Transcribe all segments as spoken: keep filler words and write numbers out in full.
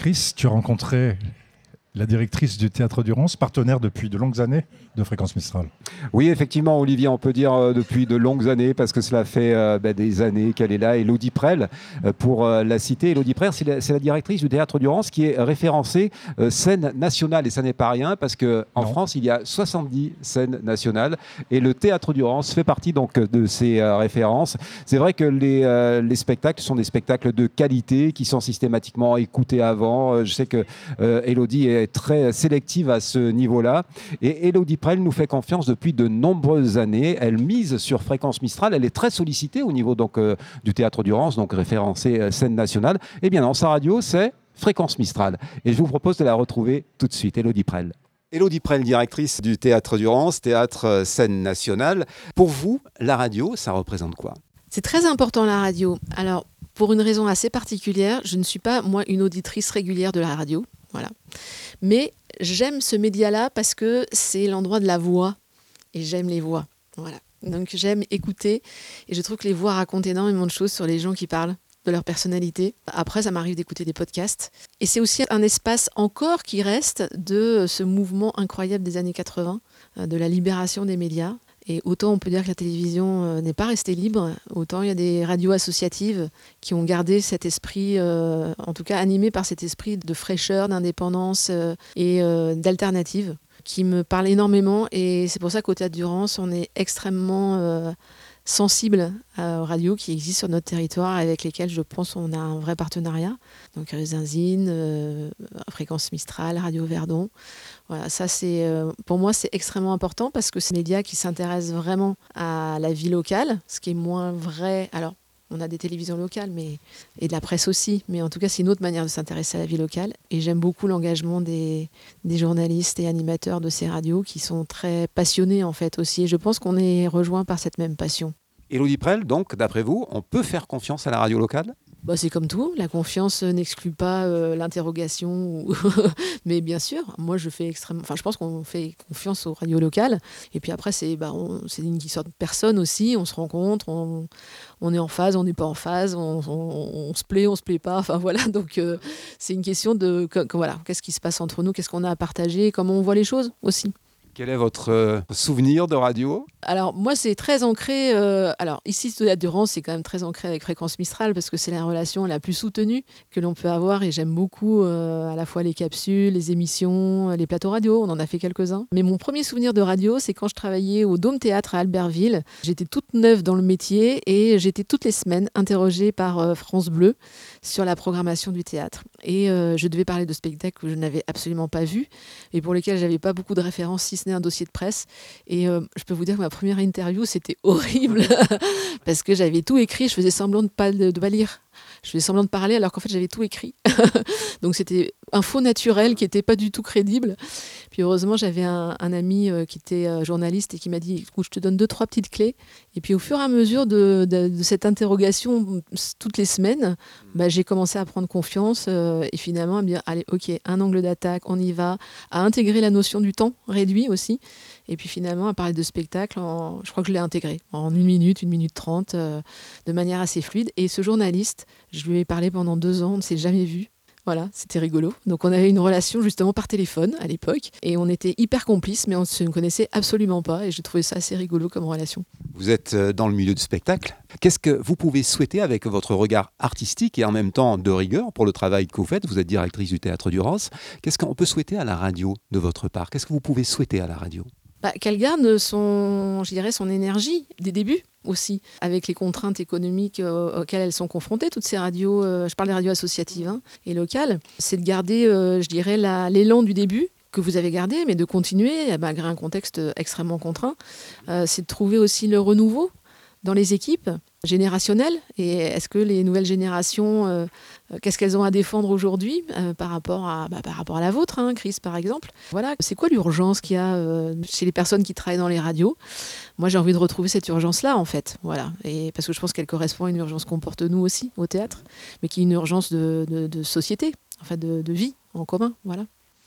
directrice, tu as rencontré la directrice du Théâtre du Rance, partenaire depuis de longues années de Fréquence Mistral. Oui, effectivement, Olivier, on peut dire euh, depuis de longues années, parce que cela fait euh, bah, des années qu'elle est là. Élodie Prel, euh, pour euh, la citer. Élodie Prel, c'est la, c'est la directrice du Théâtre du Rance qui est référencée euh, scène nationale. Et ça n'est pas rien, parce qu'en France, il y a soixante-dix scènes nationales. Et le Théâtre du Rance fait partie donc, de ces euh, références. C'est vrai que les, euh, les spectacles sont des spectacles de qualité qui sont systématiquement écoutés avant. Euh, je sais que euh, Élodie est très sélective à ce niveau-là. Et Élodie Prel nous fait confiance depuis de nombreuses années. Elle mise sur Fréquence Mistral. Elle est très sollicitée au niveau donc, euh, du Théâtre du Rance, donc référencée euh, scène nationale. Et bien dans sa radio, c'est Fréquence Mistral. Et je vous propose de la retrouver tout de suite. Élodie Prel. Élodie Prel, directrice du Théâtre du Rance, théâtre euh, scène nationale. Pour vous, la radio, ça représente quoi ? C'est très important la radio. Alors, pour une raison assez particulière, je ne suis pas, moi, une auditrice régulière de la radio. Voilà. Mais j'aime ce média-là parce que c'est l'endroit de la voix. Et j'aime les voix. Voilà. Donc j'aime écouter. Et je trouve que les voix racontent énormément de choses sur les gens qui parlent, de leur personnalité. Après, ça m'arrive d'écouter des podcasts. Et c'est aussi un espace encore qui reste de ce mouvement incroyable des années quatre-vingts, de la libération des médias. Et autant on peut dire que la télévision euh, n'est pas restée libre, autant il y a des radios associatives qui ont gardé cet esprit, euh, en tout cas animé par cet esprit de fraîcheur, d'indépendance euh, et euh, d'alternative, qui me parle énormément. Et c'est pour ça qu'au Théâtre du Rance, on est extrêmement euh, sensible aux radios qui existent sur notre territoire, avec lesquelles je pense qu'on a un vrai partenariat. Donc Zinzine, euh, Fréquence Mistral, Radio Verdon. Voilà, ça c'est, euh, pour moi c'est extrêmement important parce que c'est des médias qui s'intéressent vraiment à la vie locale, ce qui est moins vrai. Alors on a des télévisions locales mais, et de la presse aussi, mais en tout cas c'est une autre manière de s'intéresser à la vie locale. Et j'aime beaucoup l'engagement des, des journalistes et animateurs de ces radios qui sont très passionnés en fait aussi. Et je pense qu'on est rejoints par cette même passion. Élodie Prel, donc d'après vous, on peut faire confiance à la radio locale ? Bah, c'est comme tout, la confiance n'exclut pas euh, l'interrogation, ou... mais bien sûr, moi je fais extrêmement, enfin je pense qu'on fait confiance aux radios locales, et puis après c'est, bah, on... c'est une sorte de personne aussi, on se rencontre, on, on est en phase, on n'est pas en phase, on... On... on se plaît, on se plaît pas, enfin voilà, donc euh, c'est une question de, que, que, voilà, qu'est-ce qui se passe entre nous, qu'est-ce qu'on a à partager, comment on voit les choses aussi. Quel est votre euh, souvenir de radio ? Alors moi c'est très ancré, euh, alors ici au Théâtre du Rance c'est quand même très ancré avec Fréquence Mistral parce que c'est la relation la plus soutenue que l'on peut avoir et j'aime beaucoup euh, à la fois les capsules, les émissions, les plateaux radio, on en a fait quelques-uns. Mais mon premier souvenir de radio c'est quand je travaillais au Dôme Théâtre à Albertville. J'étais toute neuve dans le métier et j'étais toutes les semaines interrogée par euh, France Bleu sur la programmation du théâtre. Et euh, je devais parler de spectacles que je n'avais absolument pas vus et pour lesquels j'avais pas beaucoup de références si ce n'est un dossier de presse. Et euh, je peux vous dire que ma première interview, c'était horrible parce que j'avais tout écrit, je faisais semblant de pas, de, de pas lire. Je faisais semblant de parler alors qu'en fait, j'avais tout écrit. Donc, c'était un faux naturel qui n'était pas du tout crédible. Puis, heureusement, j'avais un, un ami euh, qui était euh, journaliste et qui m'a dit « Écoute, je te donne deux, trois petites clés. » Et puis, au fur et à mesure de, de, de cette interrogation toutes les semaines, bah, j'ai commencé à prendre confiance euh, et finalement à me dire « Allez, ok, un angle d'attaque, on y va. » À intégrer la notion du temps réduit aussi. Et puis finalement, à parler de spectacle, en, je crois que je l'ai intégré en une minute, une minute trente, euh, de manière assez fluide. Et ce journaliste, je lui ai parlé pendant deux ans, on ne s'est jamais vu. Voilà, c'était rigolo. Donc on avait une relation justement par téléphone à l'époque. Et on était hyper complices, mais on ne se connaissait absolument pas. Et j'ai trouvé ça assez rigolo comme relation. Vous êtes dans le milieu du spectacle. Qu'est-ce que vous pouvez souhaiter avec votre regard artistique et en même temps de rigueur pour le travail que vous faites ? Vous êtes directrice du Théâtre du Rance. Qu'est-ce qu'on peut souhaiter à la radio de votre part ? Qu'est-ce que vous pouvez souhaiter à la radio ? Bah, qu'elle garde son, je dirais, son énergie des débuts aussi, avec les contraintes économiques euh, auxquelles elles sont confrontées, toutes ces radios, euh, je parle des radios associatives hein, et locales, c'est de garder, euh, je dirais, la, l'élan du début que vous avez gardé, mais de continuer, malgré un contexte extrêmement contraint, euh, c'est de trouver aussi le renouveau dans les équipes générationnelles. Et est-ce que les nouvelles générations, euh, qu'est-ce qu'elles ont à défendre aujourd'hui euh, par rapport à, bah, par rapport à la vôtre, hein, Chris, par exemple. Voilà. C'est quoi l'urgence qu'il y a euh, chez les personnes qui travaillent dans les radios ? Moi, j'ai envie de retrouver cette urgence-là, en fait. Voilà. Et parce que je pense qu'elle correspond à une urgence qu'on porte nous aussi, au théâtre, mais qui est une urgence de, de, de société, en fait, de, de vie en commun. Voilà.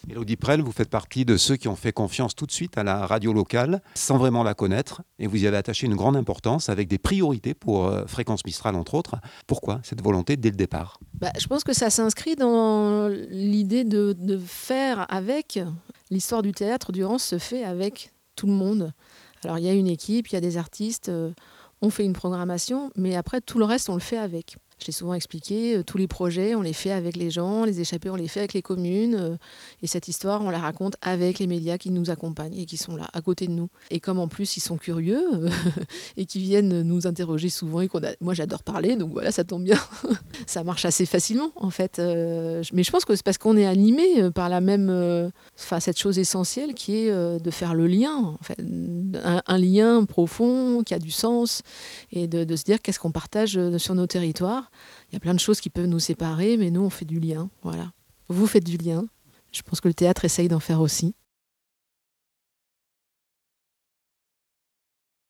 Élodie Prel, vous faites partie de ceux qui ont fait confiance tout de suite à la radio locale, sans vraiment la connaître, et vous y avez attaché une grande importance avec des priorités pour euh, Fréquence Mistral, entre autres. Pourquoi cette volonté dès le départ ? Bah, je pense que ça s'inscrit dans l'idée de, de faire avec. L'histoire du théâtre d'Urance se fait avec tout le monde. Alors il y a une équipe, il y a des artistes, euh, on fait une programmation, mais après tout le reste on le fait avec. Je l'ai souvent expliqué, euh, tous les projets, on les fait avec les gens, les échappées, on les fait avec les communes. Euh, et cette histoire, on la raconte avec les médias qui nous accompagnent et qui sont là, à côté de nous. Et comme en plus, ils sont curieux euh, et qui viennent nous interroger souvent, et qu'on a... moi j'adore parler, donc voilà, ça tombe bien. Ça marche assez facilement, en fait. Euh, mais je pense que c'est parce qu'on est animé par la même... Euh, enfin, cette chose essentielle qui est euh, de faire le lien, en fait, un, un lien profond, qui a du sens, et de, de se dire qu'est-ce qu'on partage sur nos territoires. Il y a plein de choses qui peuvent nous séparer, mais nous, on fait du lien. Voilà. Vous faites du lien. Je pense que le théâtre essaye d'en faire aussi.